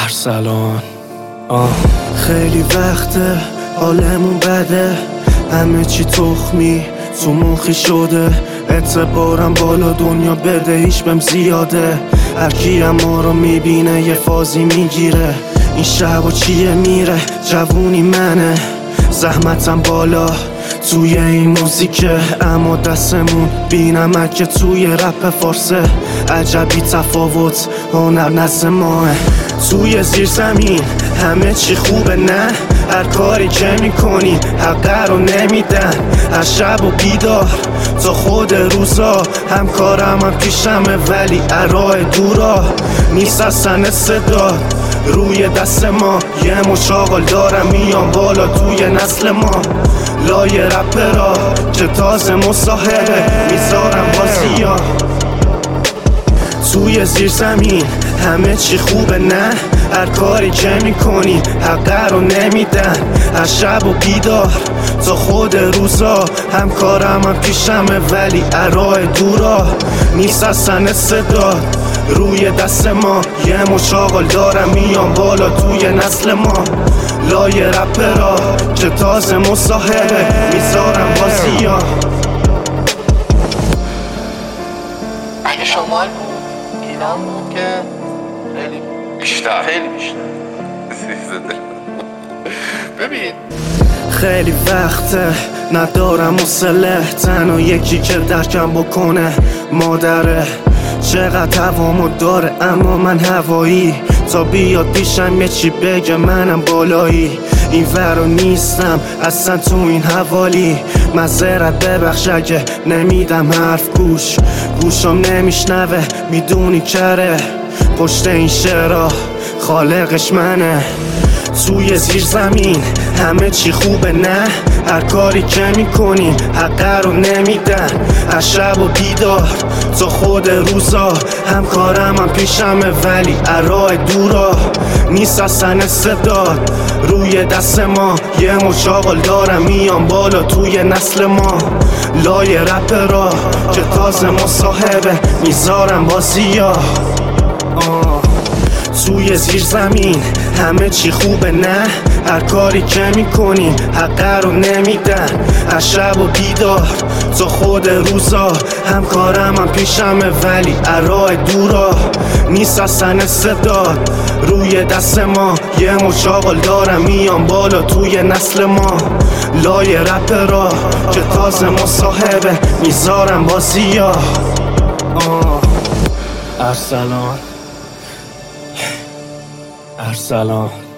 ارسلان. خیلی وقته حالمون بده، همه چی تخمی تو مخی شده، اعتبارم بالا دنیا بده هیچ بهم زیاده، هرکی هم ما رو میبینه یه فازی میگیره، این شب چیه میره جوونی منه، زحمتم بالا توی این موزیکه، اما دستمون بینمکه توی رپ فارسه، عجبی تفاوت هنر نزد ماه، توی زیر زمین همه چی خوبه نه، هر کاری که میکنی حقه رو نمیدن، هر شب و بیدار تا خود روزا، همکارم هم پیشمه ولی ارائه دورا، نیست اصلا صدا روی دست ما، یه مشاغل دارم میام بالا توی نسل ما، لای رپرا که تازه مصاحبه میذارم بازیا، توی زیر زمین همه چی خوبه نه، هر کاری که میکنی حقه رو نمیدن، هر شب و بیدار تا خود روزا، همکارم هم پیشمه ولی ارائه دورا، نیست اصلا صدا روی دست ما، یه مشاغل دارم میام بالا توی نسل ما، لای رپرا که تازه مصاحبه میذارم بازیا. اگه شمال بود اینا بود که خیلی بیشتر ببین خیلی وقته ندارم حوصله، تنها یکی که درکم بکنه مادره، چقدر هوامو داره اما من هوایی، تا بیاد پیشم یه چی بگه منم بالایی، این ورا نیستم اصلا تو این حوالی، معذرت ببخش اگه نمیدم حرف گوشم نمیشنوه، میدونی کره پشت این شعرها خالقش منه، توی زیر زمین همه چی خوبه نه، هر کاری که میکنیم حقه رو نمیدن، هر شب و بیدار تا خود روزا، همکارم هم پیشمه ولی ارائه دورا، نیست اصلا صدا روی دست ما، یه مشاغل دارم میام بالا توی نسل ما، لای رپرا که تازه مصاحبه میذارم بازیا، توی زیر زمین همه چی خوبه نه، هر کاری که میکنیم حقه رو نمیدن، هر شب و بیدار تا خود روزا، همکارم هم پیشمه ولی ارائه دورا، نیست اصلا صدا روی دست ما، یه مشاغل دارم میام بالا توی نسل ما، لای رپرا که تازه مصاحبه میذارم بازیا. ارسلان